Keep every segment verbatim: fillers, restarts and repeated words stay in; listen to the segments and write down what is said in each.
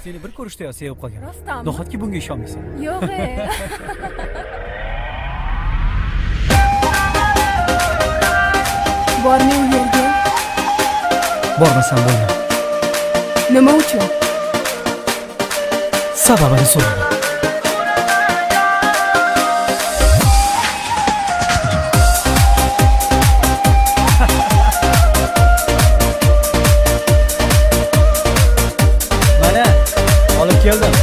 Seni bir ko'rishdayoq sevib qolgan. Rostdanmi? Nahotki bunga ishonmaysan? Yo'q. Bormi u yerga? Bormasam bo'lmaydi. Nima uchun? Sababini so'radim. Mana, olib keldim.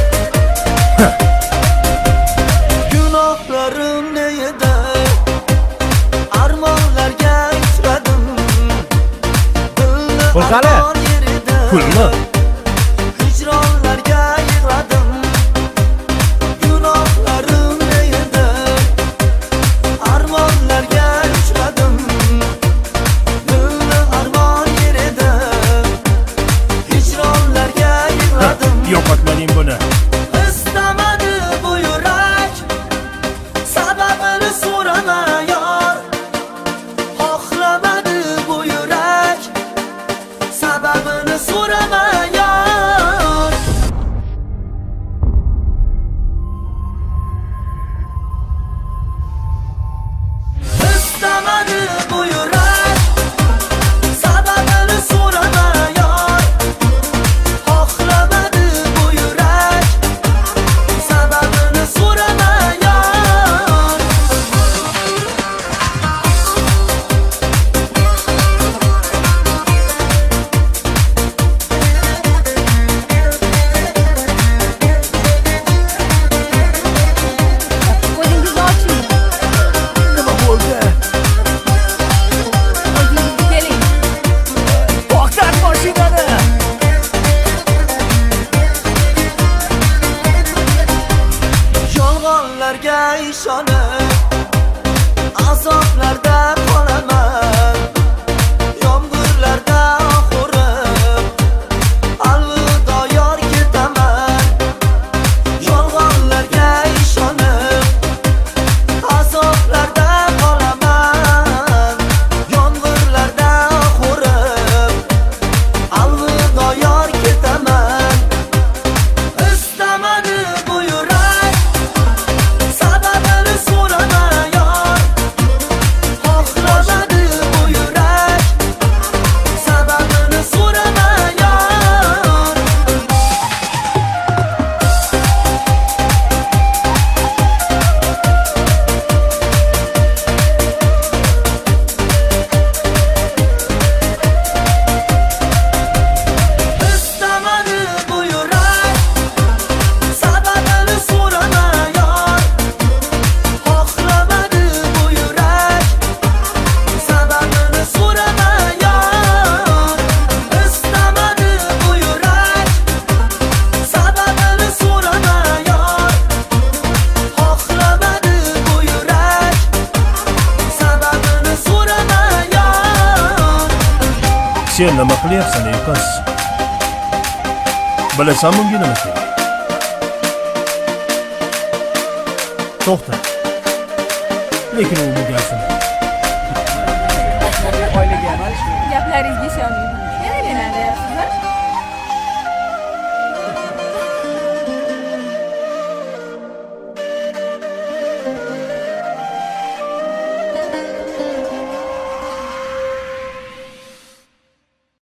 Gunohlarim ne edi? Armonlarga uchradim. Qo'rqali. Kulmi? Hijronlarga yig'ladim. Gunohlarim ne edi? Armonlarga uchradim. Dilni armon yer edi. Hijronlarga yig'ladim. Yo'qotmading buni. Istamadi bu yurak, sababini so'rama yor. Xohlamadi bu yurak, sababini so'rama yor. Istamadi bu yurak, sababini so'rama yor. Xohlamadi bu yurak, sababini so'rama yor. Ko'zingizni oching. Nima bo'ldi? O'zingiz keling. To'xtat mashinani. Yolg'onlarga ishonib azoblarda qolaman. Yomg'irlarda oxurib alvido yor ketaman. Yolg'onlarga ishonib azoblarda qolaman. Yomg'irlarda oxurib alvido yor ketaman. Istamadi bu yurak, sababini so'rama yor. Xohlamadi bu yurak, sababini so'rama yor. Istamadi bu yurak, sababini so'rama yor. Xohlamadi bu yurak, sababini so'rama yor. Istamadi bu yurak, sababini so'rama yor. Xohlamadi bu yurak, sababini so'rama yor. Sen nima qilyapsan ey qiz? Bilasan bunga nima kerak? To'xta. Lekin u bu gapini Oilaga amal. Gaplaringizga ishonmayman.